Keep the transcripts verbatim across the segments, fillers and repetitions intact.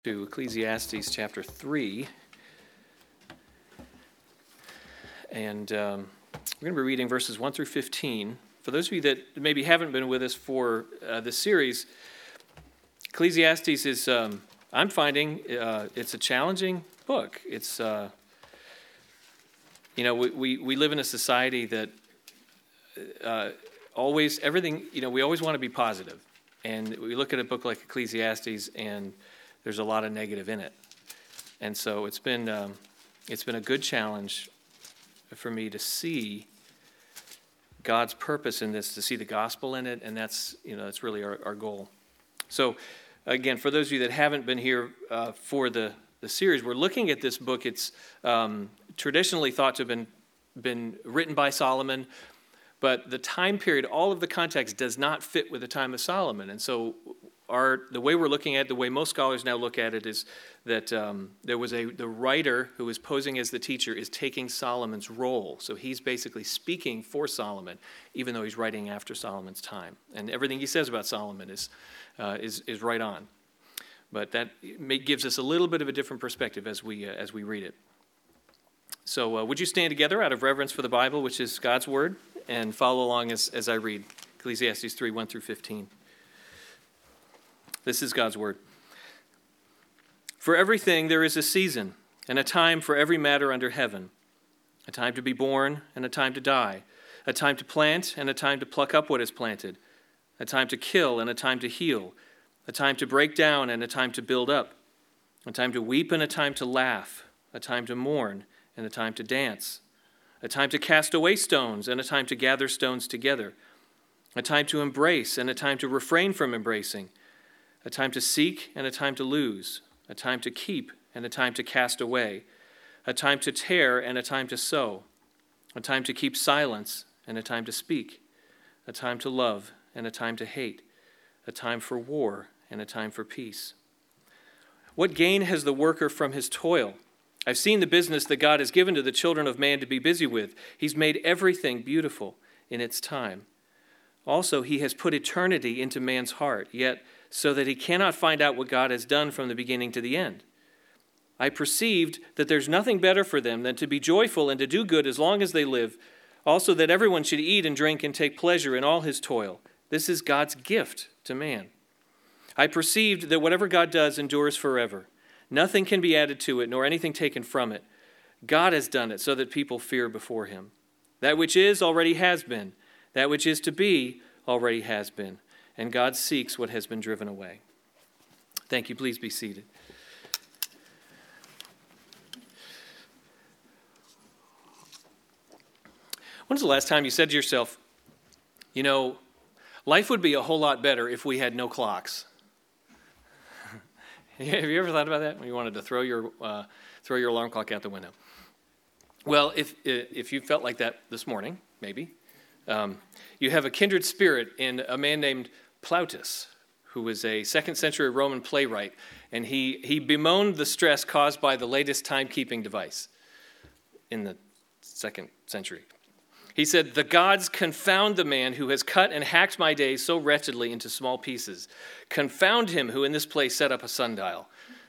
To Ecclesiastes chapter three, and um, we're going to be reading verses one through fifteen. For those of you that maybe haven't been with us for uh, this series, Ecclesiastes is, um, I'm finding, uh, it's a challenging book. It's, uh, you know, we, we, we live in a society that uh, always, everything, you know, we always want to be positive. And we look at a book like Ecclesiastes and there's a lot of negative in it. And so it's been um, it's been a good challenge for me to see God's purpose in this, to see the gospel in it, and that's, you know, that's really our, our goal. So again, for those of you that haven't been here uh, for the, the series, we're looking at this book. It's um, traditionally thought to have been, been written by Solomon, but the time period, all of the context does not fit with the time of Solomon. And so Our, the way we're looking at it, the way most scholars now look at it, is that um, there was a the writer who is posing as the teacher is taking Solomon's role. So he's basically speaking for Solomon, even though he's writing after Solomon's time. And everything he says about Solomon is uh, is is right on. But that may, gives us a little bit of a different perspective as we uh, as we read it. So uh, would you stand together out of reverence for the Bible, which is God's word, and follow along as, as I read Ecclesiastes three, one through fifteen. This is God's word. For everything there is a season, and a time for every matter under heaven, a time to be born and a time to die, a time to plant and a time to pluck up what is planted, a time to kill and a time to heal, a time to break down and a time to build up, a time to weep and a time to laugh, a time to mourn and a time to dance, a time to cast away stones and a time to gather stones together, a time to embrace and a time to refrain from embracing, a time to seek and a time to lose, a time to keep and a time to cast away, a time to tear and a time to sow, a time to keep silence and a time to speak, a time to love and a time to hate, a time for war and a time for peace. What gain has the worker from his toil? I've seen the business that God has given to the children of man to be busy with. He's made everything beautiful in its time. Also, he has put eternity into man's heart, yet so that he cannot find out what God has done from the beginning to the end. I perceived that there's nothing better for them than to be joyful and to do good as long as they live. Also that everyone should eat and drink and take pleasure in all his toil. This is God's gift to man. I perceived that whatever God does endures forever. Nothing can be added to it, nor anything taken from it. God has done it so that people fear before him. That which is already has been. That which is to be already has been. And God seeks what has been driven away. Thank you. Please be seated. When's the last time you said to yourself, you know, life would be a whole lot better if we had no clocks? Have you ever thought about that when you wanted to throw your uh, throw your alarm clock out the window? Well, if if you felt like that this morning, maybe. Um, you have a kindred spirit in a man named Plautus, who was a second century Roman playwright, and he, he bemoaned the stress caused by the latest timekeeping device in the second century. He said, "The gods confound the man who has cut and hacked my days so wretchedly into small pieces. Confound him who in this place set up a sundial."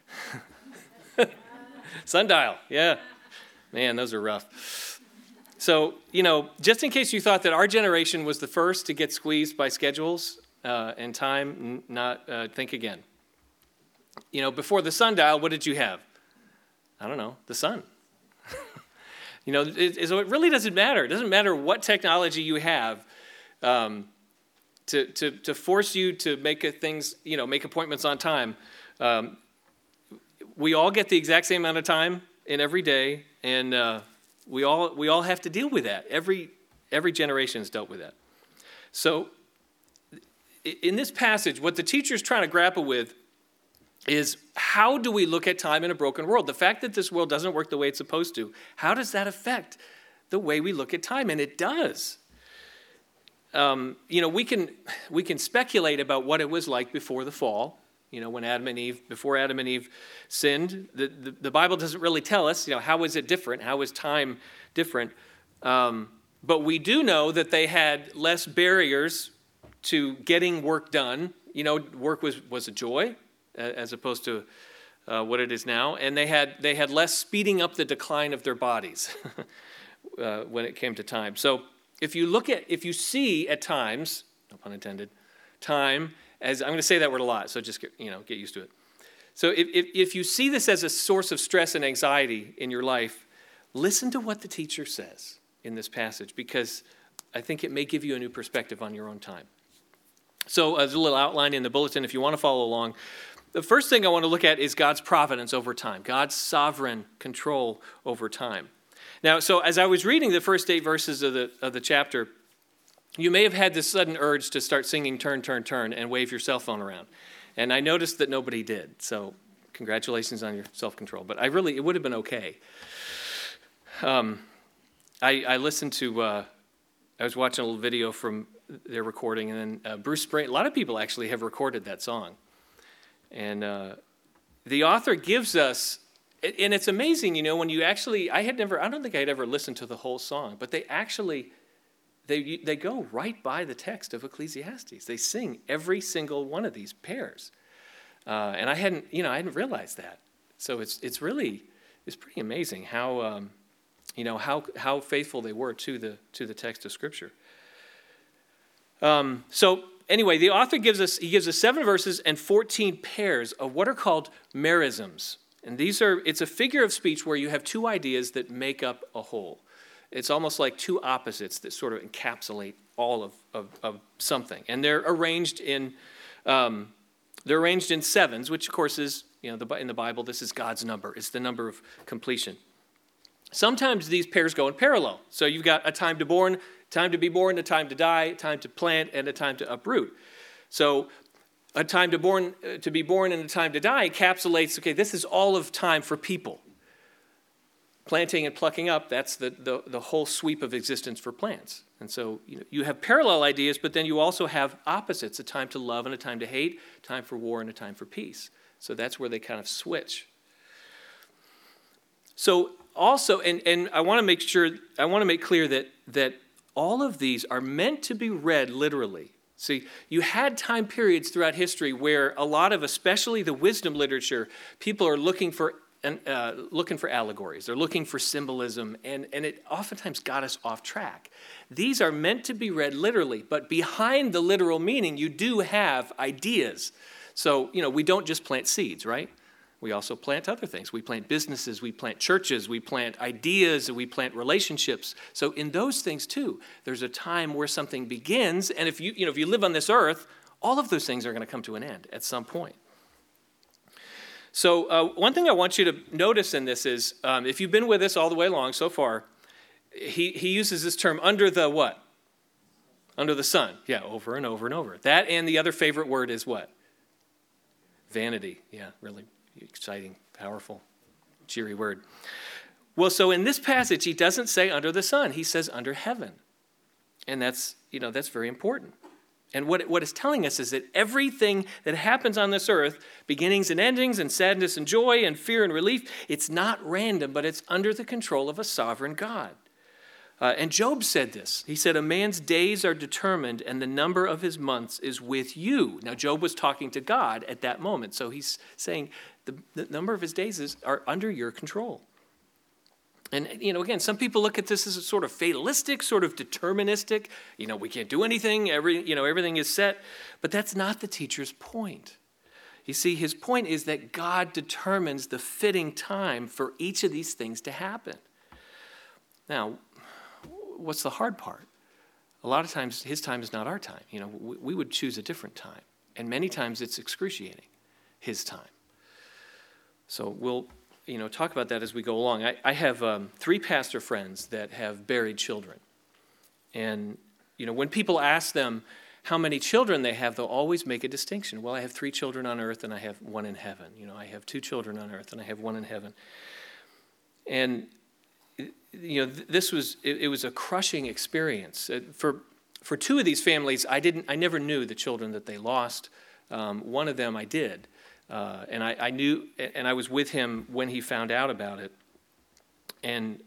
Sundial, yeah. Man, those are rough. So, you know, just in case you thought that our generation was the first to get squeezed by schedules uh, and time, n- not uh, think again. You know, before the sundial, what did you have? I don't know, the sun. you know, it, it, so it really doesn't matter. It doesn't matter what technology you have um, to, to to force you to make a things, you know, make appointments on time. Um, we all get the exact same amount of time in every day, and uh, We all we all have to deal with that. Every every generation has dealt with that. So in this passage, what the teacher is trying to grapple with is, how do we look at time in a broken world? The fact that this world doesn't work the way it's supposed to, how does that affect the way we look at time? And it does. Um, you know, we can we can speculate about what it was like before the fall. You know, when Adam and Eve, before Adam and Eve sinned, the, the, the Bible doesn't really tell us, you know, how is it different? How is time different? Um, but we do know that they had less barriers to getting work done. You know, work was, was a joy as opposed to uh, what it is now, and they had they had less speeding up the decline of their bodies uh, when it came to time. So if you look at, if you see at times, no pun intended, time as, I'm going to say that word a lot, so just get, you know, get used to it. So if, if, if you see this as a source of stress and anxiety in your life, listen to what the teacher says in this passage, because I think it may give you a new perspective on your own time. So uh, there's a little outline in the bulletin if you want to follow along. The first thing I want to look at is God's providence over time, God's sovereign control over time. Now, so as I was reading the first eight verses of the of the chapter, you may have had this sudden urge to start singing Turn, Turn, Turn and wave your cell phone around. And I noticed that nobody did. So congratulations on your self-control. But I really, it would have been okay. Um, I, I listened to, uh, I was watching a little video from their recording, and then uh, Bruce Spring, a lot of people actually have recorded that song. And uh, the author gives us, and it's amazing, you know, when you actually, I had never, I don't think I had ever listened to the whole song, but they actually, They they go right by the text of Ecclesiastes. They sing every single one of these pairs, uh, and I hadn't you know I hadn't realized that. So it's it's really it's pretty amazing how um, you know how how faithful they were to the to the text of Scripture. Um, so anyway, the author gives us he gives us seven verses and fourteen pairs of what are called merisms, and these are it's a figure of speech where you have two ideas that make up a whole. It's almost like two opposites that sort of encapsulate all of, of, of something. And they're arranged in um, they're arranged in sevens, which of course is, you know, the, in the Bible, this is God's number. It's the number of completion. Sometimes these pairs go in parallel. So you've got a time to born, time to be born, a time to die, a time to plant, and a time to uproot. So a time to born uh, to be born and a time to die encapsulates, okay, this is all of time for people. Planting and plucking up, that's the, the, the whole sweep of existence for plants. And so you know, you have parallel ideas, but then you also have opposites, a time to love and a time to hate, time for war and a time for peace. So that's where they kind of switch. So also, and, and I want to make sure, I want to make clear that, that all of these are meant to be read literally. See, you had time periods throughout history where a lot of, especially the wisdom literature, people are looking for And uh, looking for allegories. They're looking for symbolism, and, and it oftentimes got us off track. These are meant to be read literally, but behind the literal meaning, you do have ideas. So, you know, we don't just plant seeds, right? We also plant other things. We plant businesses, we plant churches, we plant ideas, we plant relationships. So in those things too, there's a time where something begins, and if you, you know, if you live on this earth, all of those things are going to come to an end at some point. So uh, one thing I want you to notice in this is, um, if you've been with us all the way along so far, he, he uses this term, under the what? Under the sun. Yeah, over and over and over. That and the other favorite word is what? Vanity. Yeah, really exciting, powerful, cheery word. Well, so in this passage, he doesn't say under the sun. He says under heaven. And that's, you know, that's very important. And what, what it's telling us is that everything that happens on this earth, beginnings and endings and sadness and joy and fear and relief, it's not random, but it's under the control of a sovereign God. Uh, and Job said this. He said, a man's days are determined and the number of his months is with you. Now, Job was talking to God at that moment. So he's saying the, the number of his days is, are under your control. And, you know, again, some people look at this as a sort of fatalistic, sort of deterministic, you know, we can't do anything, every, you know, everything is set. But that's not the teacher's point. You see, his point is that God determines the fitting time for each of these things to happen. Now, what's the hard part? A lot of times, his time is not our time. You know, we, we would choose a different time. And many times it's excruciating, his time. So we'll... you know, talk about that as we go along. I, I have um, three pastor friends that have buried children. And, you know, when people ask them how many children they have, they'll always make a distinction. Well, I have three children on earth and I have one in heaven. You know, I have two children on earth and I have one in heaven. And, you know, this was, it, it was a crushing experience. For, for two of these families, I didn't, I never knew the children that they lost. Um, one of them I did. Uh, and I, I knew, and I was with him when he found out about it. And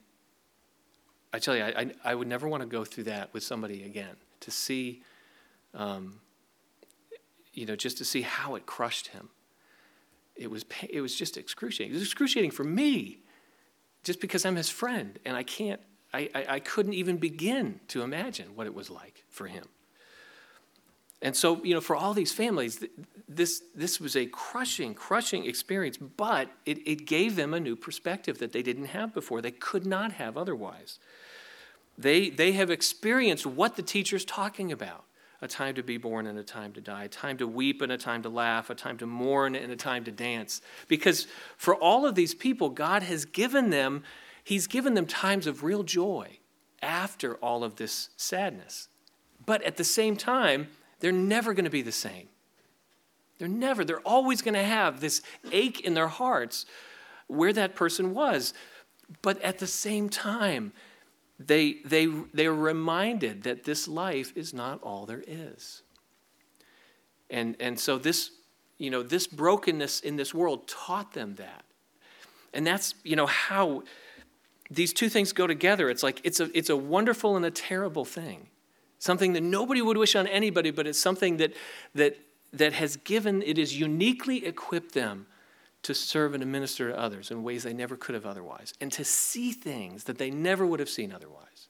I tell you, I, I would never want to go through that with somebody again, to see, um, you know, just to see how it crushed him. it was it was just excruciating. It was excruciating for me, just because I'm his friend, and I can't, I, I, I couldn't even begin to imagine what it was like for him. And so, you know, for all these families, this this was a crushing, crushing experience, but it, it gave them a new perspective that they didn't have before. They could not have otherwise. They, they have experienced what the teacher's talking about. A time to be born and a time to die, a time to weep and a time to laugh, a time to mourn and a time to dance. Because for all of these people, God has given them, he's given them times of real joy after all of this sadness. But at the same time, they're never going to be the same. They're never, they're always going to have this ache in their hearts where that person was. But at the same time, They, they, they're reminded that this life is not all there is. And, and so this, you know, this brokenness in this world taught them that. And that's, you know, how these two things go together. It's like, it's a, it's a wonderful and a terrible thing. Something that nobody would wish on anybody, but it's something that, that, that has given, it has uniquely equipped them to serve and to minister to others in ways they never could have otherwise, and to see things that they never would have seen otherwise.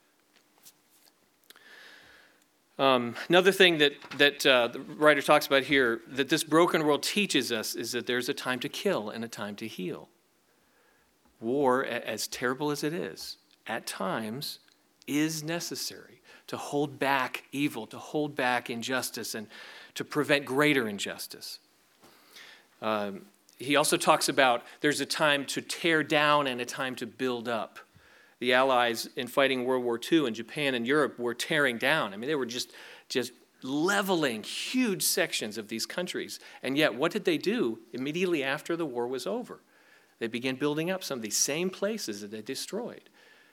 Um, another thing that, that uh, the writer talks about here, that this broken world teaches us, is that there's a time to kill and a time to heal. War, as terrible as it is, at times is necessary to hold back evil, to hold back injustice, and to prevent greater injustice. Um, He also talks about there's a time to tear down and a time to build up. The Allies in fighting World War Two in Japan and Europe were tearing down. I mean, they were just, just leveling huge sections of these countries. And yet, what did they do immediately after the war was over? They began building up some of these same places that they destroyed.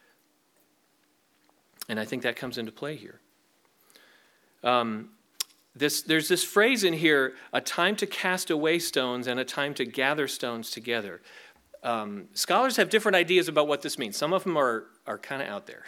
And I think that comes into play here. Um, This, there's this phrase in here, a time to cast away stones and a time to gather stones together. Um, scholars have different ideas about what this means. Some of them are, are kind of out there.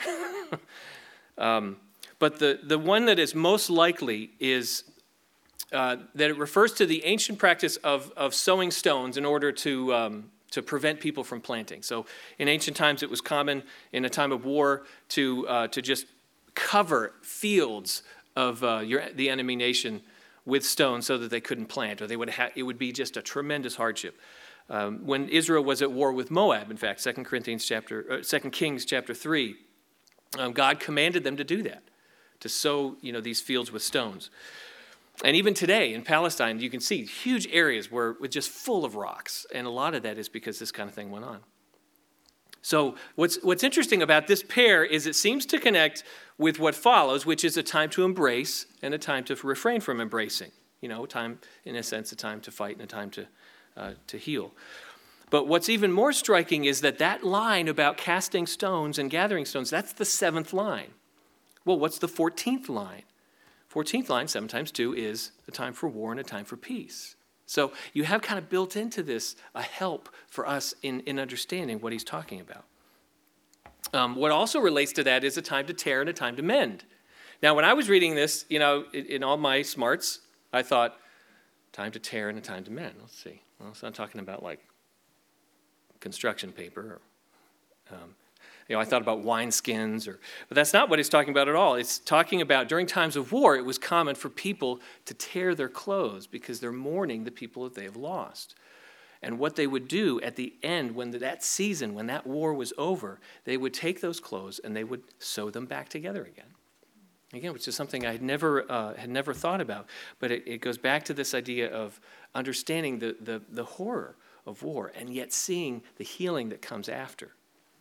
um, but the, the one that is most likely is uh, that it refers to the ancient practice of, of sowing stones in order to, um, to prevent people from planting. So in ancient times, it was common in a time of war to, uh, to just cover fields of uh, your, the enemy nation with stones so that they couldn't plant, or they would ha- it would be just a tremendous hardship. Um, when Israel was at war with Moab, in fact, Second Corinthians chapter, uh, Second Kings chapter three, um, God commanded them to do that, to sow, you know, these fields with stones. And even today in Palestine, you can see huge areas where it's just full of rocks, and a lot of that is because this kind of thing went on. So what's what's interesting about this pair is it seems to connect with what follows, which is a time to embrace and a time to refrain from embracing. You know, time, in a sense, a time to fight and a time to uh, to heal. But what's even more striking is that that line about casting stones and gathering stones, that's the seventh line. Well, what's the fourteenth line? fourteenth line, seven times two, is a time for war and a time for peace. So you have kind of built into this a help for us in, in understanding what he's talking about. Um, what also relates to that is a time to tear and a time to mend. Now, when I was reading this, you know, in, in all my smarts, I thought, time to tear and a time to mend. Let's see. Well, it's not talking about like construction paper. Or, um, you know, I thought about wineskins, or, but that's not what he's talking about at all. It's talking about during times of war, it was common for people to tear their clothes because they're mourning the people that they have lost. And what they would do at the end, when that season, when that war was over, they would take those clothes and they would sew them back together again. Again, which is something I had never uh, had never thought about. But it, it goes back to this idea of understanding the, the, the horror of war and yet seeing the healing that comes after.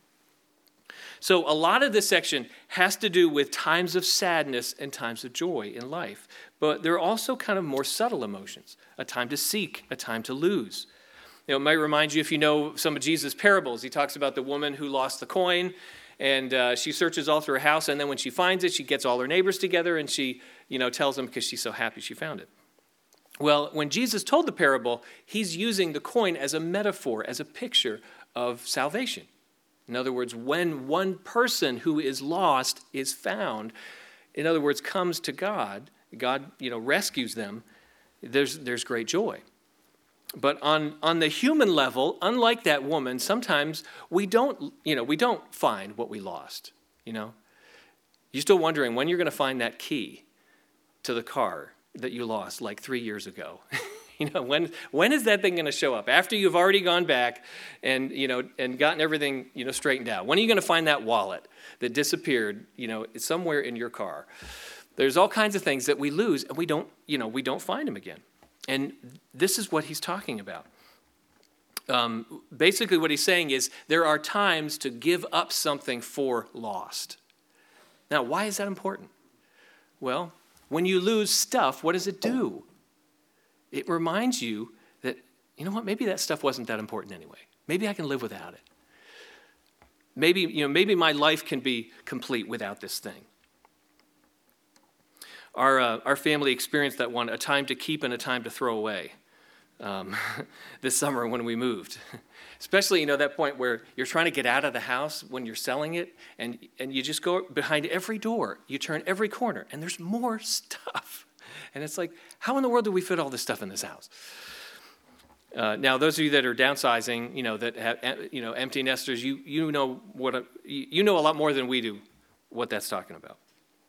So a lot of this section has to do with times of sadness and times of joy in life. But there are also kind of more subtle emotions, a time to seek, a time to lose. You know, it might remind you, if you know some of Jesus' parables, he talks about the woman who lost the coin, and uh, she searches all through her house, and then when she finds it, she gets all her neighbors together, and she, you know, tells them because she's so happy she found it. Well, when Jesus told the parable, he's using the coin as a metaphor, as a picture of salvation. In other words, when one person who is lost is found, in other words, comes to God, God, you know, rescues them, there's, there's great joy. But on, on the human level, unlike that woman, sometimes we don't, you know, we don't find what we lost, you know. You're still wondering when you're going to find that key to the car that you lost like three years ago. You know, when when is that thing going to show up? After you've already gone back and, you know, and gotten everything, you know, straightened out. When are you going to find that wallet that disappeared, you know, somewhere in your car? There's all kinds of things that we lose and we don't, you know, we don't find them again. And this is what he's talking about. Um, basically what he's saying is there are times to give up something for lost. Now, why is that important? Well, when you lose stuff, what does it do? It reminds you that, you know what, maybe that stuff wasn't that important anyway. Maybe I can live without it. Maybe, you know, maybe my life can be complete without this thing. Our uh, our family experienced that one, a time to keep and a time to throw away, um, this summer when we moved. Especially, you know, that point where you're trying to get out of the house when you're selling it, and, and you just go behind every door. You turn every corner, and there's more stuff. And it's like, how in the world do we fit all this stuff in this house? Uh, now, those of you that are downsizing, you know, that have, you know, empty nesters, you you know what a, you know a lot more than we do what that's talking about.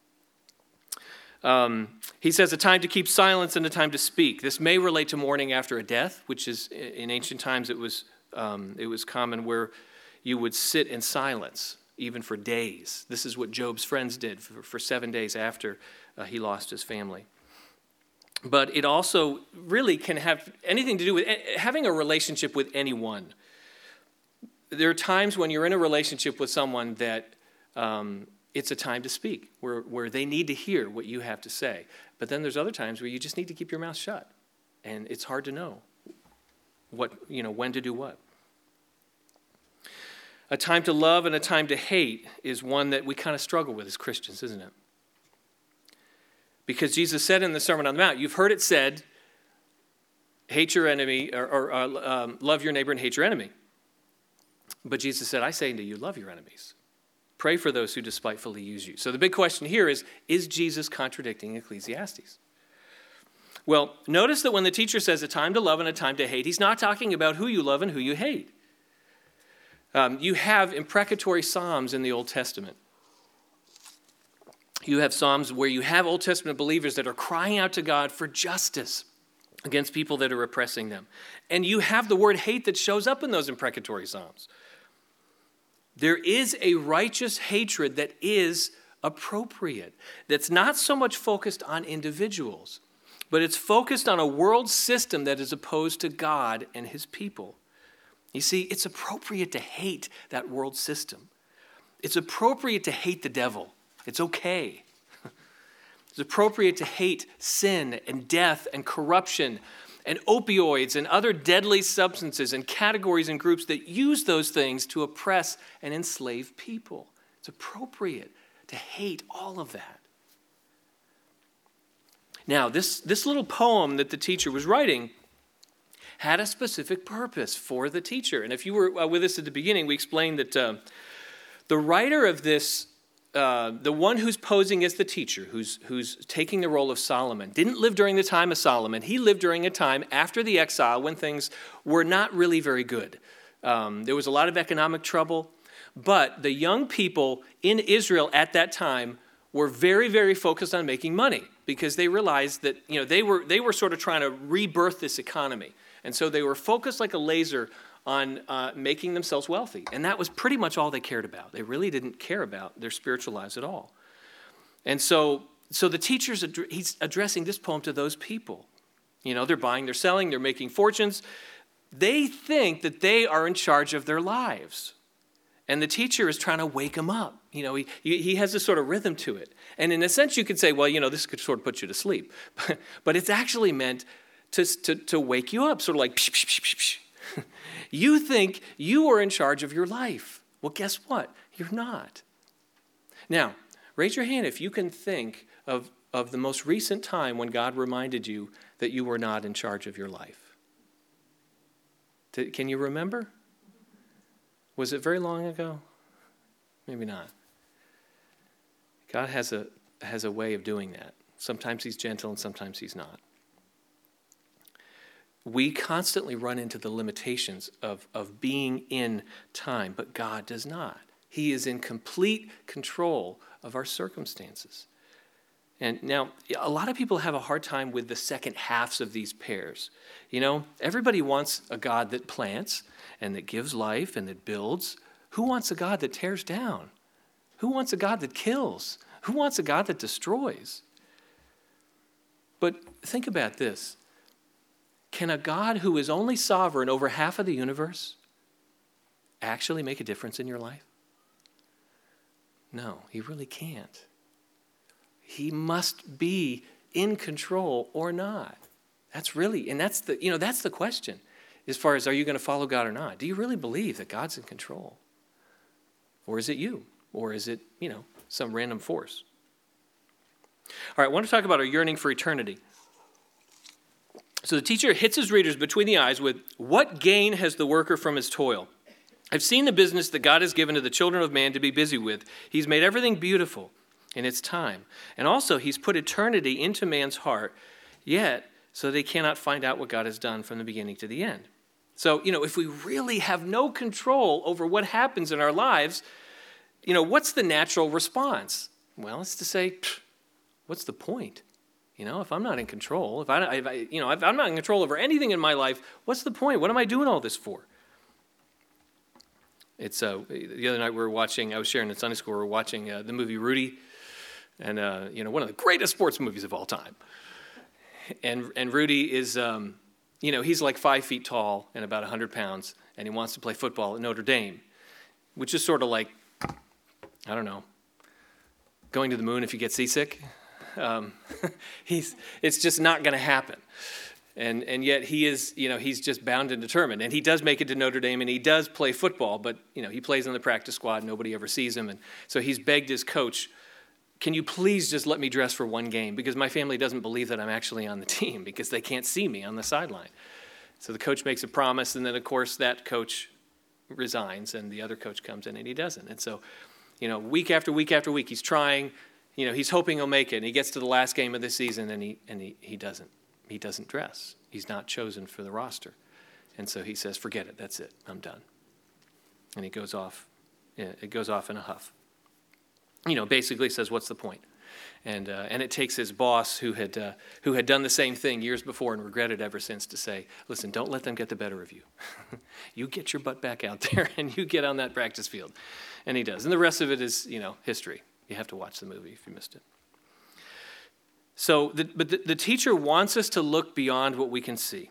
Um, he says a time to keep silence and a time to speak. This may relate to mourning after a death, which is in ancient times it was um, it was common where you would sit in silence even for days. This is what Job's friends did for, for seven days after uh, he lost his family. But it also really can have anything to do with having a relationship with anyone. There are times when you're in a relationship with someone that um, it's a time to speak, where, where they need to hear what you have to say. But then there's other times where you just need to keep your mouth shut. And it's hard to know what, you know, when to do what. A time to love and a time to hate is one that we kind of struggle with as Christians, isn't it? Because Jesus said in the Sermon on the Mount, you've heard it said, hate your enemy, or, or uh, um, love your neighbor and hate your enemy. But Jesus said, I say unto you, love your enemies. Pray for those who despitefully use you. So the big question here is, is Jesus contradicting Ecclesiastes? Well, notice that when the teacher says a time to love and a time to hate, he's not talking about who you love and who you hate. Um, you have imprecatory psalms in the Old Testament. You have psalms where you have Old Testament believers that are crying out to God for justice against people that are oppressing them. And you have the word hate that shows up in those imprecatory psalms. There is a righteous hatred that is appropriate, that's not so much focused on individuals, but it's focused on a world system that is opposed to God and his people. You see, it's appropriate to hate that world system. It's appropriate to hate the devil. It's okay. It's appropriate to hate sin and death and corruption and opioids and other deadly substances and categories and groups that use those things to oppress and enslave people. It's appropriate to hate all of that. Now, this, this little poem that the teacher was writing had a specific purpose for the teacher. And if you were with us at the beginning, we explained that uh, the writer of this Uh, the one who's posing as the teacher, who's, who's taking the role of Solomon, didn't live during the time of Solomon. He lived during a time after the exile when things were not really very good. Um, there was a lot of economic trouble, but the young people in Israel at that time were very, very focused on making money because they realized that, you know, they were they were sort of trying to rebirth this economy. And so they were focused like a laser on uh, making themselves wealthy. And that was pretty much all they cared about. They really didn't care about their spiritual lives at all. And so so the teacher's, ad- he's addressing this poem to those people. You know, they're buying, they're selling, they're making fortunes. They think that they are in charge of their lives. And the teacher is trying to wake them up. You know, he, he has this sort of rhythm to it. And in a sense, you could say, well, you know, this could sort of put you to sleep. But, but it's actually meant to, to, to wake you up, sort of like, psh, psh, psh, psh, psh. You think you are in charge of your life. Well, guess what? You're not. Now, raise your hand if you can think of, of the most recent time when God reminded you that you were not in charge of your life. Can you remember? Was it very long ago? Maybe not. God has a, has a way of doing that. Sometimes he's gentle and sometimes he's not. we constantly run into the limitations of, of being in time, but God does not. He is in complete control of our circumstances. And now, a lot of people have a hard time with the second halves of these pairs. You know, everybody wants a God that plants and that gives life and that builds. Who wants a God that tears down? Who wants a God that kills? Who wants a God that destroys? But think about this. Can a God who is only sovereign over half of the universe actually make a difference in your life? No, he really can't. He must be in control or not. That's really, and that's the, you know, that's the question as far as, are you going to follow God or not? Do you really believe that God's in control? Or is it you? Or is it, you know, some random force? All right, I want to talk about our yearning for eternity. So the teacher hits his readers between the eyes with, what gain has the worker from his toil? I've seen the business that God has given to the children of man to be busy with. He's made everything beautiful in its time. And also, he's put eternity into man's heart, yet so they cannot find out what God has done from the beginning to the end. So, you know, if we really have no control over what happens in our lives, you know, what's the natural response? Well, it's to say, what's the point? You know, if I'm not in control, if I, if I, you know, if I'm not in control over anything in my life, what's the point? What am I doing all this for? It's uh, the other night we were watching. I was sharing in Sunday school. We were watching uh, the movie Rudy, and uh, you know, one of the greatest sports movies of all time. And and Rudy is, um, you know, he's like five feet tall and about a hundred pounds, and he wants to play football at Notre Dame, which is sort of like, I don't know, going to the moon if you get seasick. Um, he's it's just not going to happen. And and yet he is, you know, he's just bound and determined. And he does make it to Notre Dame, and he does play football, but, you know, he plays on the practice squad. Nobody ever sees him. And so he's begged his coach, can you please just let me dress for one game? Because my family doesn't believe that I'm actually on the team because they can't see me on the sideline. So the coach makes a promise, and then, of course, that coach resigns, and the other coach comes in, and he doesn't. And so, you know, week after week after week, he's trying. You know, he's hoping he'll make it. And he gets to the last game of the season, and he and he, he doesn't. He doesn't dress. He's not chosen for the roster. And so he says, forget it. That's it. I'm done. And he goes off. It goes off in a huff. You know, basically says, what's the point? And uh, and it takes his boss, who had uh, who had done the same thing years before and regretted ever since, to say, listen, don't let them get the better of you. You get your butt back out there and you get on that practice field. And he does. And the rest of it is, you know, history. You have to watch the movie if you missed it. So, the, but the, the teacher wants us to look beyond what we can see.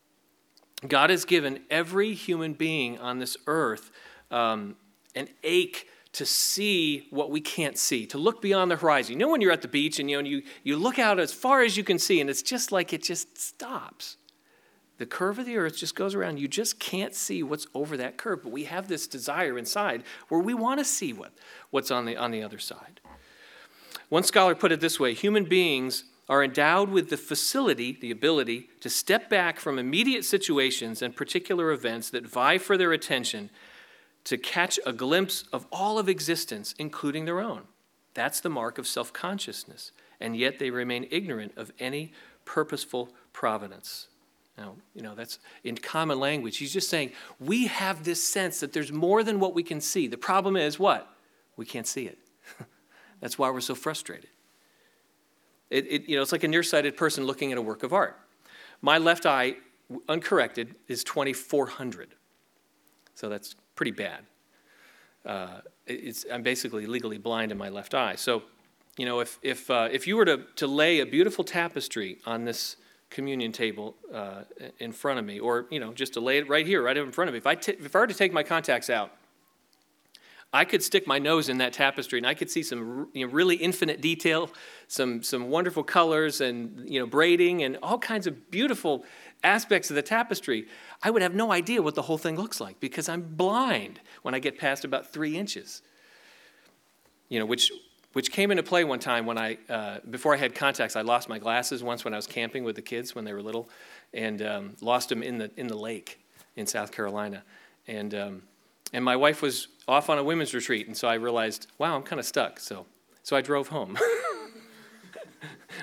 God has given every human being on this earth um, an ache to see what we can't see, to look beyond the horizon. You know when you're at the beach and you know, you, you look out as far as you can see, and it's just like it just stops. The curve of the earth just goes around. You just can't see what's over that curve, but we have this desire inside where we want to see what, what's on the, on the other side. One scholar put it this way: human beings are endowed with the facility, the ability, to step back from immediate situations and particular events that vie for their attention to catch a glimpse of all of existence, including their own. That's the mark of self-consciousness, and yet they remain ignorant of any purposeful providence. Now, you know, that's in common language. He's just saying, we have this sense that there's more than what we can see. The problem is what? We can't see it. That's why we're so frustrated. It, it, you know, it's like a nearsighted person looking at a work of art. My left eye, uncorrected, is twenty-four hundred. So that's pretty bad. Uh, it's, I'm basically legally blind in my left eye. So, you know, if if uh, if you were to, to lay a beautiful tapestry on this communion table uh, in front of me, or, you know, just to lay it right here, right in front of me, if I, t- if I were to take my contacts out, I could stick my nose in that tapestry and I could see some, you know, really infinite detail, some some wonderful colors and, you know, braiding and all kinds of beautiful aspects of the tapestry. I would have no idea what the whole thing looks like because I'm blind when I get past about three inches. You know, which which came into play one time when I, uh, before I had contacts, I lost my glasses once when I was camping with the kids when they were little, and um, lost them in the in the lake in South Carolina. And um, and my wife was off on a women's retreat, and so I realized, wow, I'm kind of stuck. So so I drove home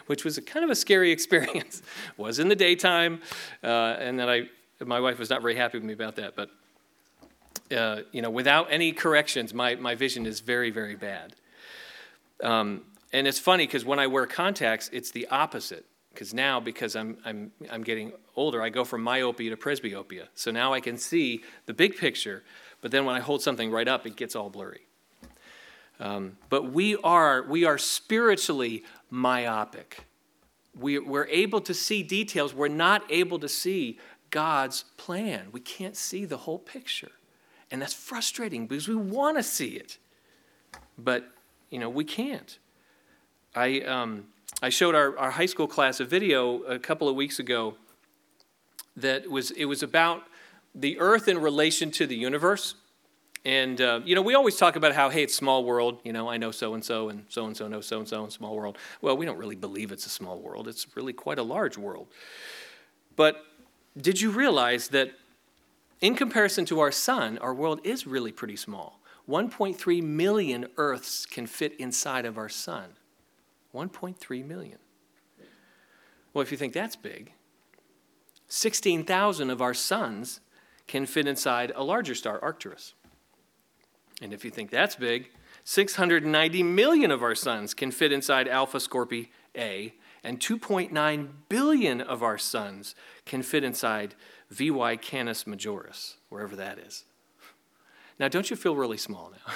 which was a kind of a scary experience. Was in the daytime, uh, and then I, my wife was not very happy with me about that. But uh, you know, without any corrections, my my vision is very, very bad. Um, and it's funny because when I wear contacts, it's the opposite. Because now, because I'm I'm I'm getting older, I go from myopia to presbyopia. So now I can see the big picture, but then when I hold something right up, it gets all blurry. Um, but we are we are spiritually myopic. We, we're able to see details. We're not able to see God's plan. We can't see the whole picture. And that's frustrating because we want to see it. But, you know, we can't. I um, I showed our, our high school class a video a couple of weeks ago that was, it was about the earth in relation to the universe. And, uh, you know, we always talk about how, hey, it's small world. You know, I know so-and-so and so-and-so knows so-and-so in small world. Well, we don't really believe it's a small world. It's really quite a large world. But did you realize that in comparison to our sun, our world is really pretty small? one point three million Earths can fit inside of our sun. one point three million. Well, if you think that's big, sixteen thousand of our suns can fit inside a larger star, Arcturus. And if you think that's big, six hundred ninety million of our suns can fit inside Alpha Scorpii A, and two point nine billion of our suns can fit inside V Y Canis Majoris, wherever that is. Now, don't you feel really small now?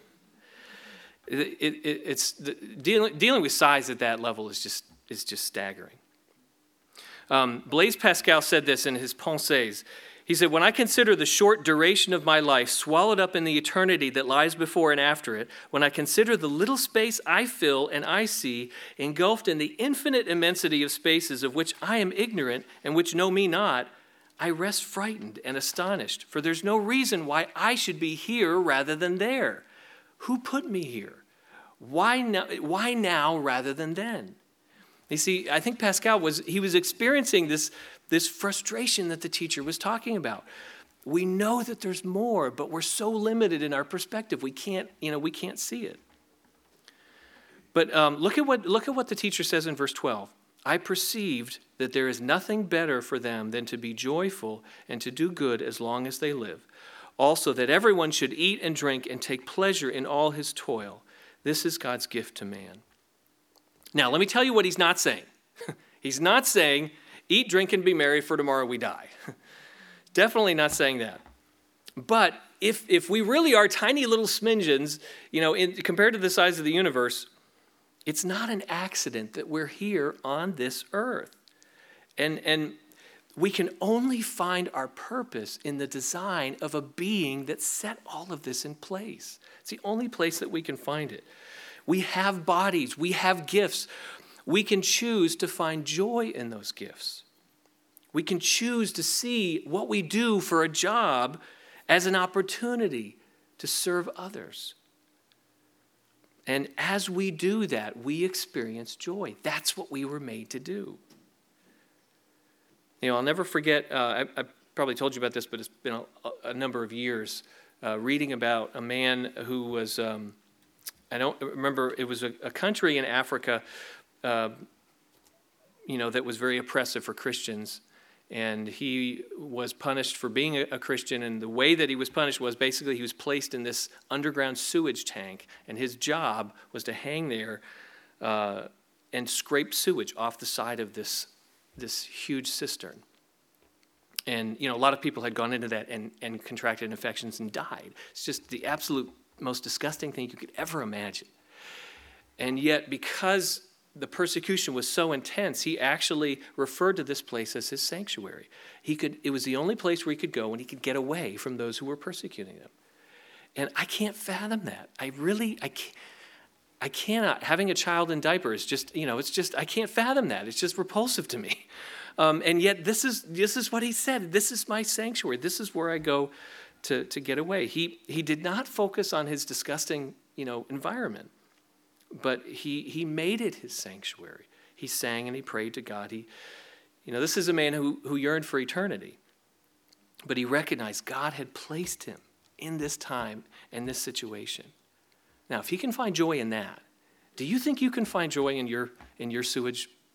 it, it, it, it's the, dealing, dealing with size at that level is just is just staggering. Um, Blaise Pascal said this in his Pensées. He said, when I consider the short duration of my life swallowed up in the eternity that lies before and after it, when I consider the little space I fill and I see, engulfed in the infinite immensity of spaces of which I am ignorant and which know me not, I rest frightened and astonished, for there's no reason why I should be here rather than there. Who put me here? Why now, why now rather than then? You see, I think Pascal was, he was experiencing this, this frustration that the teacher was talking about. We know that there's more, but we're so limited in our perspective. We can't, you know, we can't see it. But um, look at what, look at what the teacher says in verse twelve. I perceived that there is nothing better for them than to be joyful and to do good as long as they live. Also, that everyone should eat and drink and take pleasure in all his toil. This is God's gift to man. Now, let me tell you what he's not saying. He's not saying, eat, drink, and be merry, for tomorrow we die. Definitely not saying that. But if if we really are tiny little smidgens, you know, in, compared to the size of the universe, it's not an accident that we're here on this earth. And, and we can only find our purpose in the design of a being that set all of this in place. It's the only place that we can find it. We have bodies, we have gifts. We can choose to find joy in those gifts. We can choose to see what we do for a job as an opportunity to serve others. And as we do that, we experience joy. That's what we were made to do. You know, I'll never forget, uh, I, I probably told you about this, but it's been a, a number of years, uh, reading about a man who was, um, I don't remember, it was a, a country in Africa, uh, you know, that was very oppressive for Christians. And he was punished for being a, a Christian, and the way that he was punished was basically he was placed in this underground sewage tank, and his job was to hang there uh, and scrape sewage off the side of this, this huge cistern. And, you know, a lot of people had gone into that and, and contracted infections and died. It's just the absolute most disgusting thing you could ever imagine. And yet, because the persecution was so intense, he actually referred to this place as his sanctuary. He could, it was the only place where he could go and he could get away from those who were persecuting him. And I can't fathom that. I really, I can't, I cannot. Having a child in diapers, just, you know, it's just, I can't fathom that. It's just repulsive to me. Um, and yet this is, this is what he said. This is my sanctuary. This is where I go to, to get away. He, he did not focus on his disgusting, you know, environment. But he he made it his sanctuary. He sang and he prayed to God. He, you know, this is a man who, who yearned for eternity. But he recognized God had placed him in this time and this situation. Now, if he can find joy in that, do you think you can find joy in your in your sewage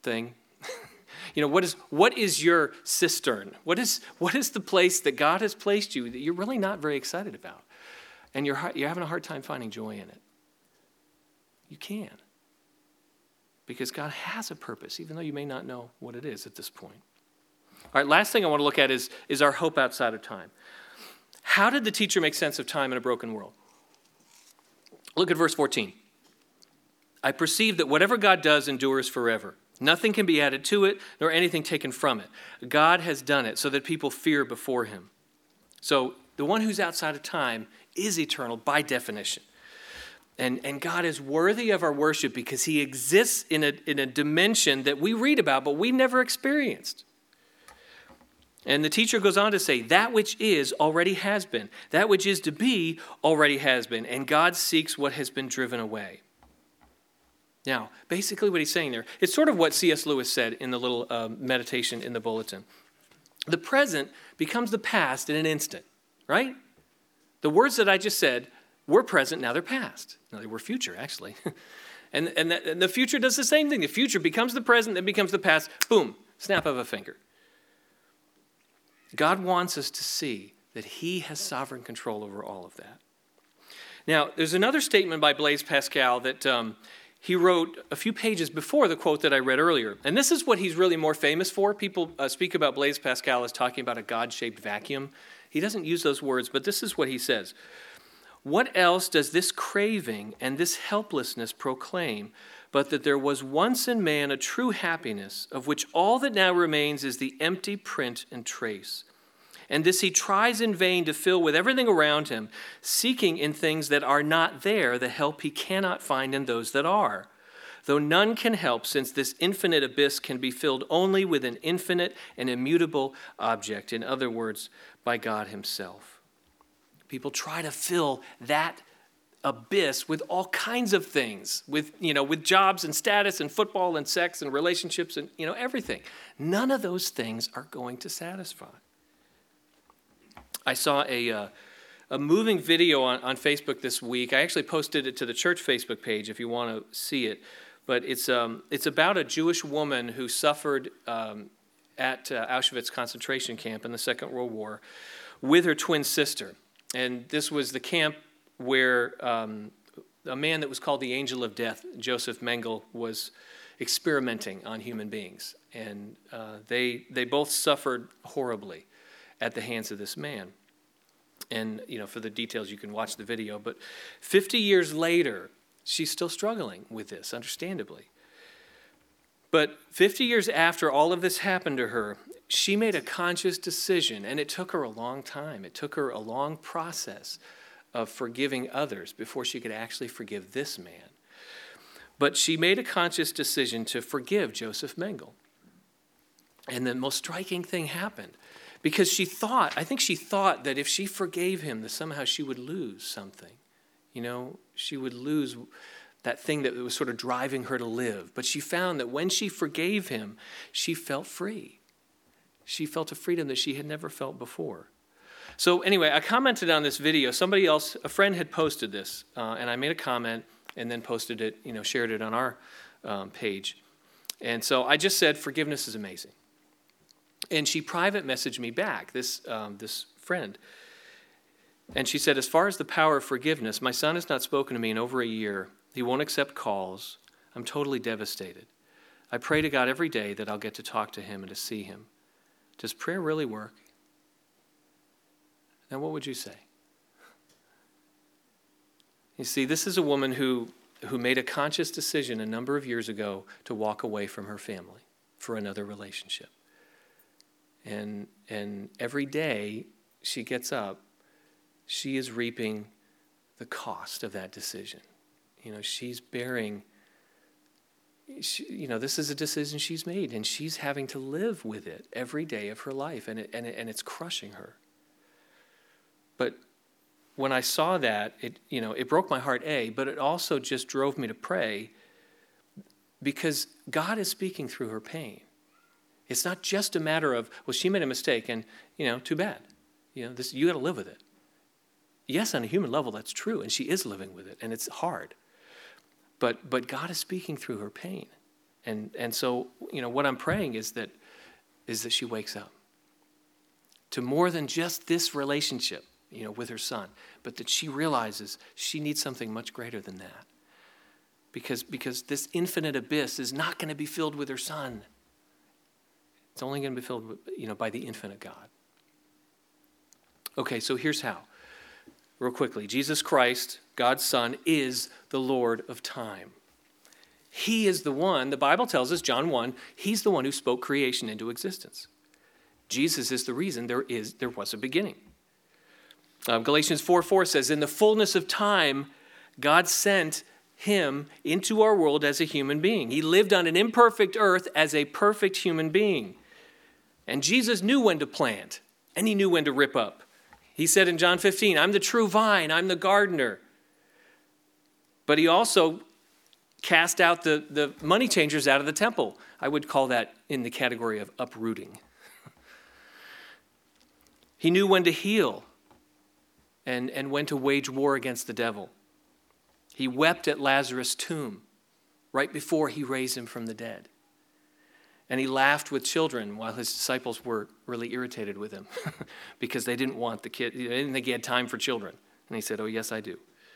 thing? You know, what is what is your cistern? What is what is the place that God has placed you that you're really not very excited about? And you're you're having a hard time finding joy in it. You can. Because God has a purpose, even though you may not know what it is at this point. All right, last thing I want to look at is, is our hope outside of time. How did the teacher make sense of time in a broken world? Look at verse fourteen. I perceive that whatever God does endures forever. Nothing can be added to it, nor anything taken from it. God has done it so that people fear before him. So the one who's outside of time is eternal by definition. And, and God is worthy of our worship because he exists in a, in a dimension that we read about, but we never experienced. And the teacher goes on to say, that which is already has been. That which is to be already has been. And God seeks what has been driven away. Now, basically what he's saying there, it's sort of what C S Lewis said in the little uh, meditation in the bulletin. The present becomes the past in an instant, right? The words that I just said were present, now they're past. No, they were future, actually. and and, that, and the future does the same thing. The future becomes the present, then becomes the past. Boom, snap of a finger. God wants us to see that he has sovereign control over all of that. Now, there's another statement by Blaise Pascal that um, he wrote a few pages before the quote that I read earlier. And this is what he's really more famous for. People uh, speak about Blaise Pascal as talking about a God-shaped vacuum. He doesn't use those words, but this is what he says. What else does this craving and this helplessness proclaim but that there was once in man a true happiness, of which all that now remains is the empty print and trace? And this he tries in vain to fill with everything around him, seeking in things that are not there the help he cannot find in those that are. Though none can help, since this infinite abyss can be filled only with an infinite and immutable object, in other words, by God himself. People try to fill that abyss with all kinds of things, with, you know, with jobs and status and football and sex and relationships and, you know, everything. None of those things are going to satisfy. I saw a uh, a moving video on, on Facebook this week. I actually posted it to the church Facebook page if you want to see it. But it's um it's about a Jewish woman who suffered um, at uh, Auschwitz concentration camp in the Second World War with her twin sister. And this was the camp where um, a man that was called the Angel of Death, Joseph Mengele, was experimenting on human beings. And uh, they they both suffered horribly at the hands of this man. And, you know, for the details, you can watch the video. But fifty years later, she's still struggling with this, understandably. But fifty years after all of this happened to her, she made a conscious decision, and it took her a long time. It took her a long process of forgiving others before she could actually forgive this man. But she made a conscious decision to forgive Joseph Mengele. And the most striking thing happened. Because she thought, I think she thought that if she forgave him, that somehow she would lose something. You know, she would lose that thing that was sort of driving her to live. But she found that when she forgave him, she felt free. She felt a freedom that she had never felt before. So anyway, I commented on this video. Somebody else, a friend had posted this, uh, and I made a comment and then posted it, you know, shared it on our um, page. And so I just said, forgiveness is amazing. And she private messaged me back, this um, this friend. And she said, as far as the power of forgiveness, my son has not spoken to me in over a year. He won't accept calls. I'm totally devastated. I pray to God every day that I'll get to talk to him and to see him. Does prayer really work? Now, what would you say? You see, this is a woman who, who made a conscious decision a number of years ago to walk away from her family for another relationship. And and every day she gets up, she is reaping the cost of that decision. You know, she's bearing, she, you know, this is a decision she's made, and she's having to live with it every day of her life, and it, and it, and it's crushing her. But when I saw that, it you know, it broke my heart, A, but it also just drove me to pray, because God is speaking through her pain. It's not just a matter of, well, she made a mistake and, you know, too bad. You know, this you got to live with it. Yes, on a human level, that's true, and she is living with it, and it's hard. But but God is speaking through her pain. And and so, you know, what I'm praying is that is that she wakes up to more than just this relationship, you know, with her son, but that she realizes she needs something much greater than that. Because, because this infinite abyss is not going to be filled with her son. It's only going to be filled with, you know, by the infinite God. Okay, so here's how. Real quickly, Jesus Christ, God's Son, is the Lord of time. He is the one, the Bible tells us, John one, he's the one who spoke creation into existence. Jesus is the reason there is there was a beginning. Um, Galatians four four says, in the fullness of time, God sent him into our world as a human being. He lived on an imperfect earth as a perfect human being. And Jesus knew when to plant, and he knew when to rip up. He said in John fifteen, I'm the true vine, I'm the gardener. But he also cast out the, the money changers out of the temple. I would call that in the category of uprooting. He knew when to heal and, and when to wage war against the devil. He wept at Lazarus' tomb right before he raised him from the dead. And he laughed with children while his disciples were really irritated with him because they didn't want the kid. They didn't think he had time for children. And he said, oh, yes, I do.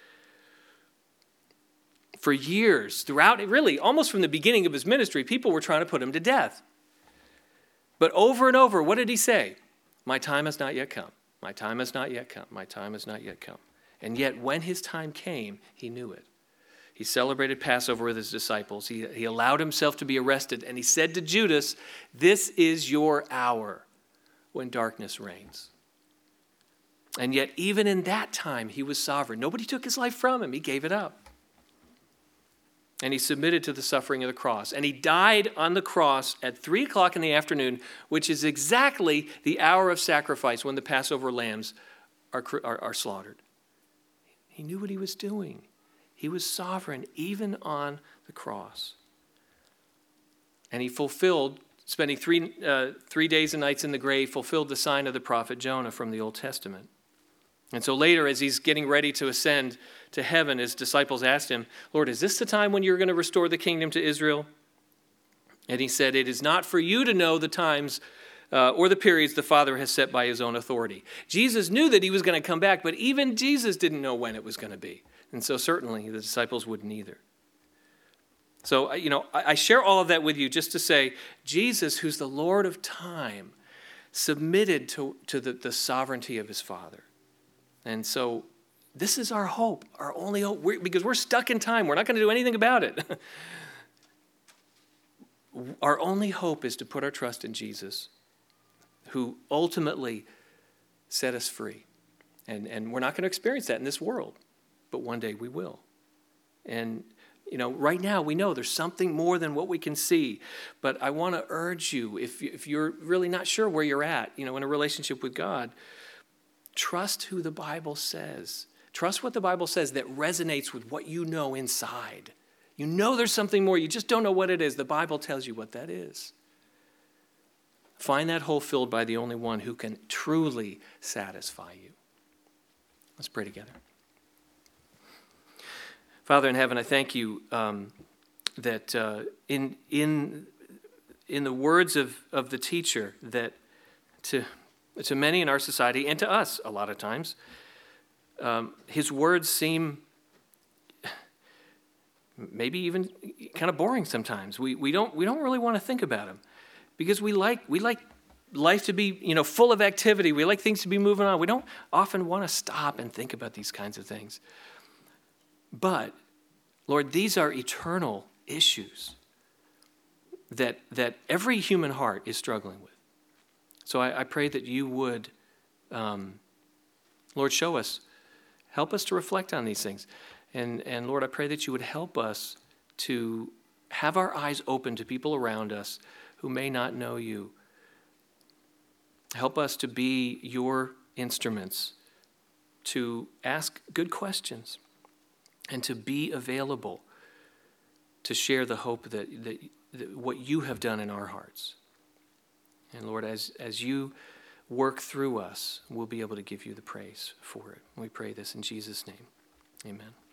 For years, throughout, really, almost from the beginning of his ministry, people were trying to put him to death. But over and over, what did he say? My time has not yet come. My time has not yet come. My time has not yet come. And yet, when his time came, he knew it. He celebrated Passover with his disciples. He, he allowed himself to be arrested. And he said to Judas, this is your hour when darkness reigns. And yet, even in that time, he was sovereign. Nobody took his life from him. He gave it up. And he submitted to the suffering of the cross. And he died on the cross at three o'clock in the afternoon, which is exactly the hour of sacrifice when the Passover lambs are, are, are slaughtered. He knew what he was doing. He was sovereign even on the cross. And he fulfilled, spending three, uh, three days and nights in the grave, fulfilled the sign of the prophet Jonah from the Old Testament. And so later, as he's getting ready to ascend to heaven, his disciples asked him, Lord, is this the time when you're going to restore the kingdom to Israel? And he said, it is not for you to know the times uh, or the periods the Father has set by his own authority. Jesus knew that he was going to come back, but even Jesus didn't know when it was going to be. And so certainly the disciples wouldn't either. So, you know, I share all of that with you just to say, Jesus, who's the Lord of time, submitted to, to the, the sovereignty of his Father. And so this is our hope, our only hope, we're, because we're stuck in time. We're not going to do anything about it. Our only hope is to put our trust in Jesus, who ultimately set us free. And, and we're not going to experience that in this world, but one day we will. And, you know, right now we know there's something more than what we can see. But I want to urge you, if, if you're really not sure where you're at, you know, in a relationship with God, trust who the Bible says. Trust what the Bible says that resonates with what you know inside. You know there's something more. You just don't know what it is. The Bible tells you what that is. Find that hole filled by the only one who can truly satisfy you. Let's pray together. Father in heaven, I thank you um, that uh, in in in the words of, of the teacher, that to to many in our society, and to us a lot of times, um, his words seem maybe even kind of boring sometimes. We we don't we don't really want to think about him because we like we like life to be, you know, full of activity. We like things to be moving on. We don't often want to stop and think about these kinds of things. But Lord, these are eternal issues that that every human heart is struggling with. So I, I pray that you would, um, Lord, show us, help us to reflect on these things. And, and Lord, I pray that you would help us to have our eyes open to people around us who may not know you. Help us to be your instruments, to ask good questions, and to be available to share the hope that, that, that what you have done in our hearts. And Lord, as, as you work through us, we'll be able to give you the praise for it. We pray this in Jesus' name. Amen.